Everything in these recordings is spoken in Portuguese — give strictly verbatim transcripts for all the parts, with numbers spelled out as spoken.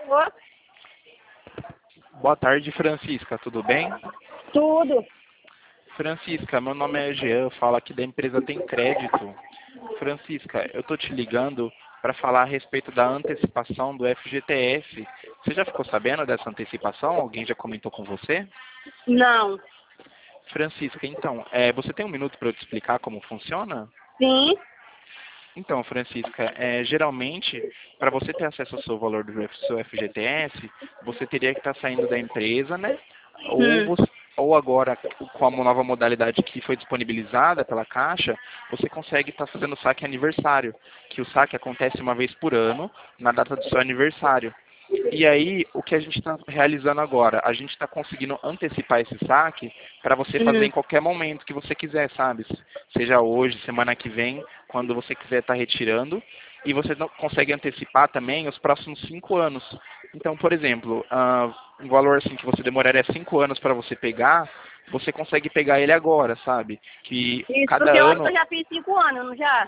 Alô? Boa tarde, Francisca, tudo bem? Tudo. Francisca, meu nome é Jean, falo aqui da empresa Tem Crédito. Francisca, eu tô te ligando para falar a respeito da antecipação do F G T S. Você já ficou sabendo dessa antecipação? Alguém já comentou com você? Não. Francisca, então, é, você tem um minuto para eu te explicar como funciona? Sim. Então, Francisca, é, geralmente, para você ter acesso ao seu valor do seu F G T S, você teria que estar saindo da empresa, né? Ou, Hum. você- ou agora, com a nova modalidade que foi disponibilizada pela Caixa, você consegue estar fazendo saque aniversário, que o saque acontece uma vez por ano, na data do seu aniversário. E aí, o que a gente está realizando agora? A gente está conseguindo antecipar esse saque para você fazer Hum. em qualquer momento que você quiser, sabe? Seja hoje, semana que vem, quando você quiser estar retirando. E você não- consegue antecipar também os próximos cinco anos. Então, por exemplo, ah, um valor assim que você demoraria cinco anos para você pegar, você consegue pegar ele agora, sabe? Que Isso, cada porque eu acho que ano... eu já fiz cinco anos, não já?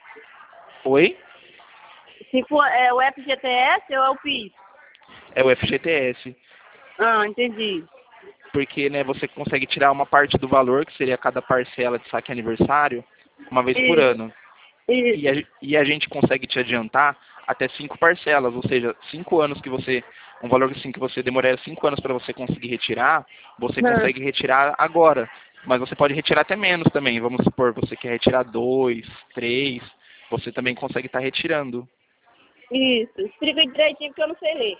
Oi? Cinco, é o F G T S ou é o P I S? É o F G T S. Ah, entendi. Porque né, você consegue tirar uma parte do valor, que seria cada parcela de saque aniversário, uma vez por Isso. ano. E Isso. a, e a gente consegue te adiantar até cinco parcelas, ou seja, cinco anos que você, um valor assim que você demoraria cinco anos para você conseguir retirar, você Hum. consegue retirar agora. Mas você pode retirar até menos também. Vamos supor, você quer retirar dois, três, você também consegue estar retirando. Isso. Explica direitinho porque eu não sei ler.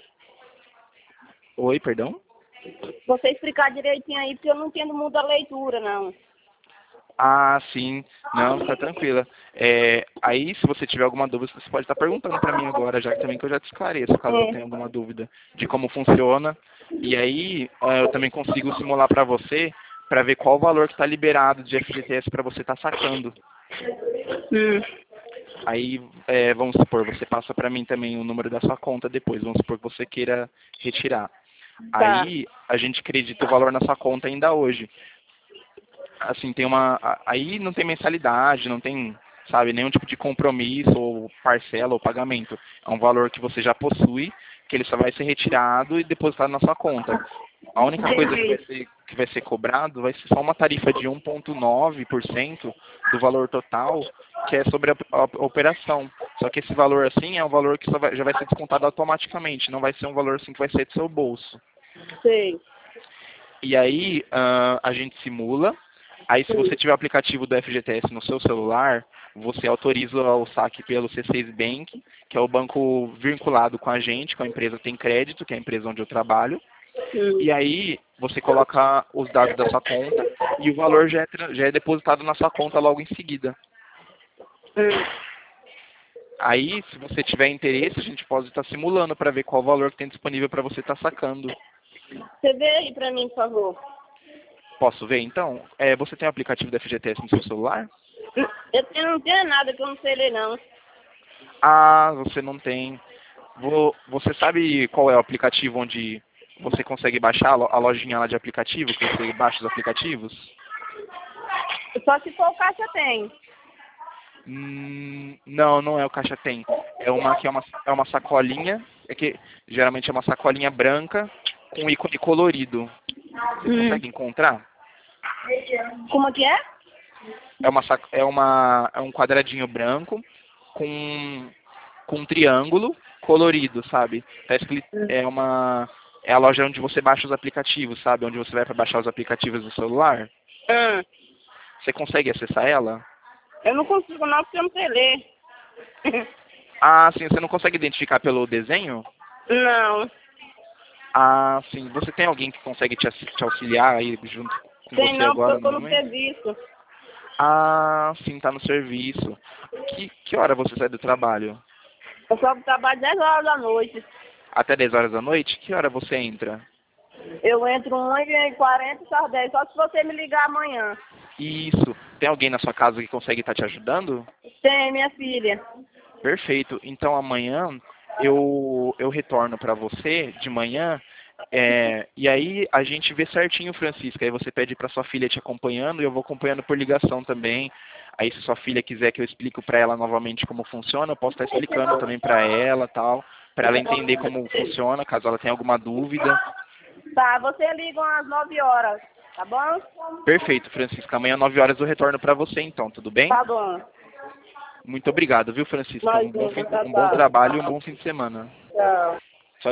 Oi, perdão? Você explicar direitinho aí porque eu não entendo muito a leitura, não. Ah, sim. Não, fica tranquila. É, aí, se você tiver alguma dúvida, você pode estar perguntando para mim agora, já que também que eu já te esclareço, caso eu É. tenha alguma dúvida de como funciona. E aí, ah, eu também consigo simular para você, para ver qual o valor que está liberado de F G T S para você estar sacando. Hum. Aí, é, vamos supor, você passa para mim também o número da sua conta depois, vamos supor que você queira retirar. Tá. Aí, a gente acredita o valor na sua conta ainda hoje. Assim, tem uma... a- aí não tem mensalidade, não tem, sabe, nenhum tipo de compromisso, ou parcela, ou pagamento. É um valor que você já possui, que ele só vai ser retirado e depositado na sua conta. A única coisa que vai Entendi. ser, que vai ser cobrado vai ser só uma tarifa de um vírgula nove por cento do valor total, que é sobre a, a operação. Só que esse valor, assim, é um valor que só vai- já vai ser descontado automaticamente, não vai ser um valor, assim, que vai ser do seu bolso. Sei. E aí, ah, a gente simula. Aí, se você Sim. tiver o aplicativo do F G T S no seu celular, você autoriza o saque pelo C seis Bank, que é o banco vinculado com a gente, com a empresa Tem Crédito, que é a empresa onde eu trabalho. Hum. E aí, você coloca os dados da sua conta e o valor já é, tra- já é depositado na sua conta logo em seguida. Hum. Aí, se você tiver interesse, a gente pode estar simulando para ver qual o valor que tem disponível para você estar sacando. Você vê aí pra mim, por favor. Posso ver, então? É, você tem o aplicativo do F G T S no seu celular? Hum. Eu eu não tenho nada que eu não sei ler, não. Ah, você não tem. Vo- Você sabe qual é o aplicativo onde você consegue baixar a lo- a lojinha lá de aplicativo, que você baixa os aplicativos? Só se for o caixa tem. Hum, não, não é o Caixa Tem. É uma que é uma, é uma sacolinha, é que geralmente é uma sacolinha branca com ícone colorido. Você Hum. consegue encontrar? Como que é? É uma sac- é uma é um quadradinho branco com com um triângulo colorido, sabe? Tá escrito, Hum. é uma é a loja onde você baixa os aplicativos, sabe? Onde você vai para baixar os aplicativos do celular. Hum. Você consegue acessar ela? Eu não consigo não porque eu não sei ler. Ah, sim, você não consegue identificar pelo desenho? Não. Ah, sim. Você tem alguém que consegue te, assi- te auxiliar aí junto com Tem você não, porque agora eu no tô no momento? serviço. Ah, sim, tá no serviço. Que, que hora você sai do trabalho? Eu só trabalho dez horas da noite. Até dez horas da noite? Que hora você entra? Eu entro uma e quarenta e sai dez. Só se você me ligar amanhã. Isso. Tem alguém na sua casa que consegue estar te ajudando? Tem, minha filha. Perfeito. Então amanhã eu, eu retorno para você de manhã. É, e aí a gente vê certinho, Francisca. Aí você pede para sua filha te acompanhando e eu vou acompanhando por ligação também. Aí se sua filha quiser que eu explique para ela novamente como funciona, eu posso estar explicando também para ela, tal. para ela entender como funciona, caso ela tenha alguma dúvida. Tá, você liga às nove horas, tá bom? Perfeito, Francisca. Amanhã, nove horas, eu retorno para você, então, tudo bem? Tá bom. Muito obrigado, viu, Francisca? Um bom, fim- Imagina, tá, um bom tá. trabalho e um bom fim de semana. Tchau.